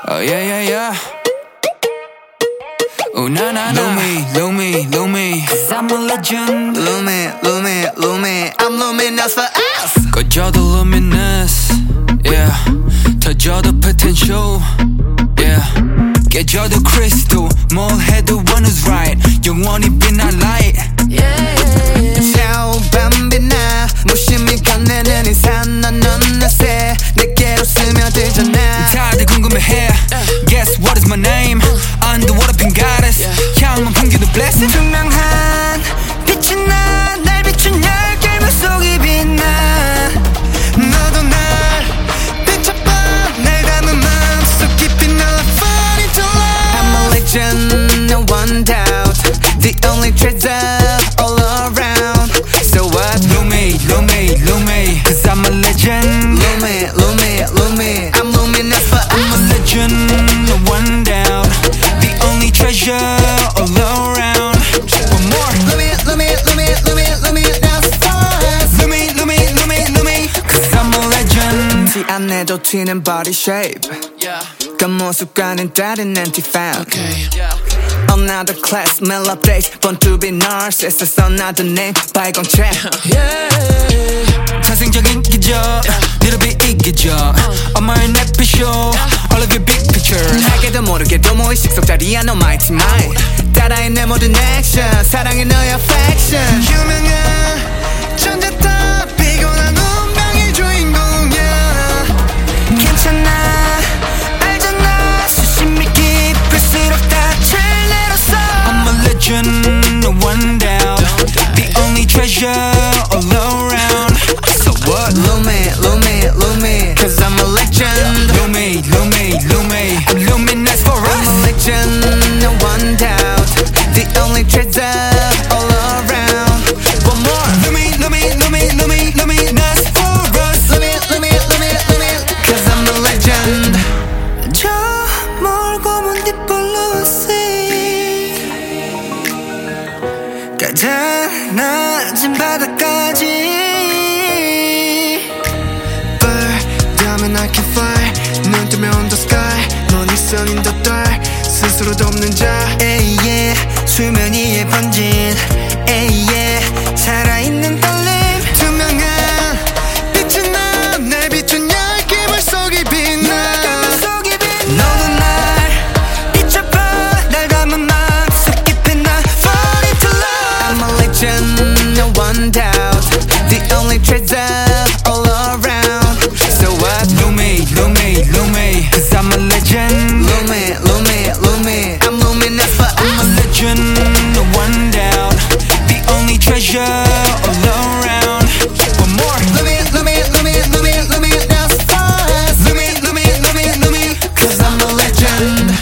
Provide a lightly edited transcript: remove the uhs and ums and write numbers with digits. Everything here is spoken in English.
Oh yeah, yeah, yeah. Oh na na na. Lumi, 'cause I'm a legend. Lumi, I'm luminous for us. 꺼져도 luminous, yeah. 터져도 potential, yeah. 깨져도 crystal. 뭘 해도 one who's right. 영원히 빛날 light, 차오밤비나 무심히 건네는 인산 넌 어느새 내게로 스며들잖아. 다들 궁금해해. Guess what is my name? Underwater pink goddess. 향만 풍기도 blessing. 투명한 빛이 나 날 비춘 열길 물속이 빛나. 너도 날 비춰봐 날 담은 마음속 깊이 널 fall into love. I'm a legend, no one doubt. The only treasure all around. So what? Lumi, 'cause I'm a legend. Lumi, I'm luminous for us. I'm a legend, no one doubt. The only treasure all around. One more. Luminous for us. Lumi, 'cause I'm a legend. 티 안 내도 튀는 body shape. 겉모습과는 다른 anti-fan. Another class, mail updates. Born to be narcissist. Another name, 발광체. 자생적인 기적, little bit 이기적. 엄마의 넷피쇼, all of your big pictures. 알게도 모르게도 무의식 속 자리야 너 mighty mind. 따라해 내 모든 action. 사랑해 너의 affection. 유명한 천재다 피곤한 운명의 주인공이야. 괜찮아 알잖아 수심이 깊을수록 닻을 내렸어. I'm a legend, no one doubt. The only treasure all around. So what? Lumi, 'cause I'm a legend. Lumi, I'm luminous for I'm us. a legend, no one doubt. The only treasure all around. One more. Luminous for us. Lumi, 'cause I'm a legend. 저 멀고 먼 deep blue sea. 가장 낮은 바다까지. Bird, I can fly. 눈 뜨면 the sky. 넌 있어 in the dark. 스스로 돕는 자. yeah. 수면 위에 번진. yeah. 살아있는 떨림. 투명한 빛이 나. 날 비춘 열길 물속이 빛나. 너도 날 비춰봐 날 담은 마음속 깊이 나 fall into love. I'm a legend, no one doubt. The only treasure all around. So what? Lumi, 'cause I'm a legend. Lumi, I'm luminous for I'm a us. legend, no one doubt. The only treasure all around. One more. Lumi, that's for us. Lumi, 'Cause I'm a legend.